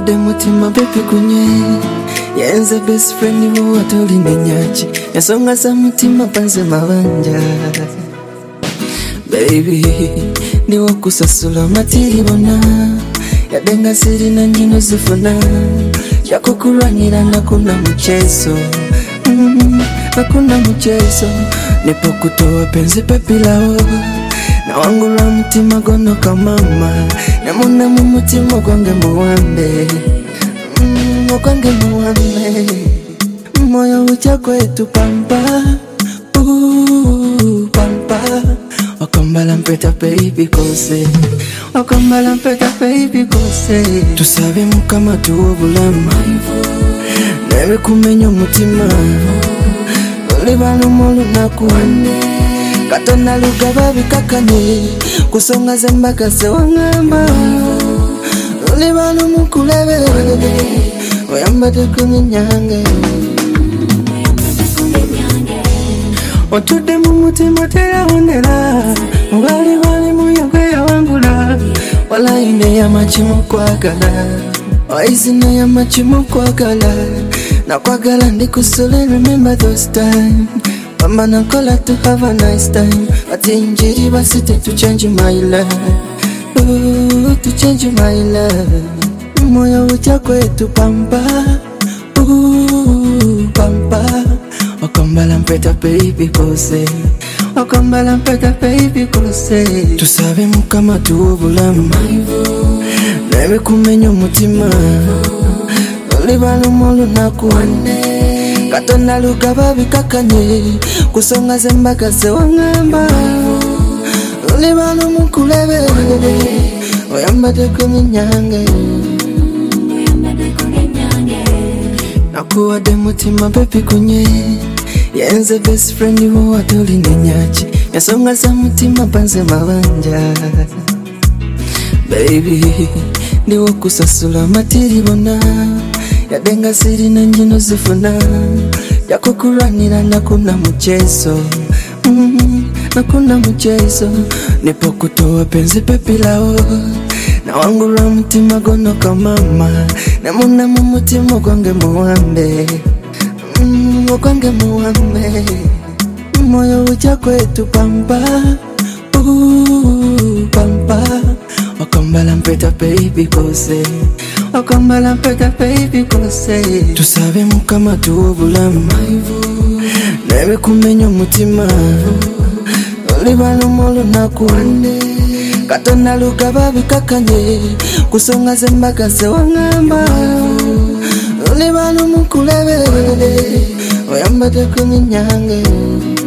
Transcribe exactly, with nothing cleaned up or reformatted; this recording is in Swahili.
Nakuwadde mutima baby kunye yenze best friend wo atoli nenyachi ensonga za mutima panze mabanja baby niwo kusasula matiri bona yadenga siri na nyino zifuna yakukulwanira nakuna mchezo mm, nakuna mchezo nipo kutoa penzi pepilao na wangu la mutima gono kamama namuna mu mutima gwange muwambe mm, gwange muwambe moyo ucha kwetu pampa uh, pampa wakambala mpeta baby kose wakambala mpeta baby kose tusabe mukama tuwo bulama nebe kumenya mutima olibano molu nakuwane katona lugaba bikakane kusonga zembaka se wangamba olibano mukulebe oyambade kunyange otude mu mutima teyawonera mugali bali muyagwe yawangula wala ine ya machimu kwagala waizine ya machimu kwagala na kwagala ndikusule remember those time mama nakola to have a nice time ati injiri basite to change my life ooh, to change my life moyo ucha kwetu pampa ooh, pampa wakambala mpeta baby kose wakambala mpeta baby kose tusabe mukama tuwo bulama nebe kumenya mutima olibano molu nakuwane katona lugaba bikakanye kusonga zembaka se wangamba olibano mukulebe oyambade kuminyange nakuwadde mutima baby kunye yenze best friend wo atoli nenyachi ensonga za mutima panze mabanja baby niwo kusasula matiri bona yadenga siri na nyino zifuna yakukulwanira nakuna mchezo mm, nakuna mchezo nipo kutoa penzi pepilao na wangu la mutima gono kamama namuna mu mutima gwange muwambe mm, gwange muwambe moyo ucha kwetu pampa uh, pampa wakambala mpeta baby kose wakambala mpeta baby kose tusabe mukama tuwo bulama nebe kumenya mutima olibano molu nakuwane katona lugaba bikakanye kusonga zembaka se wangamba olibano mukulebe oyambade kuminyange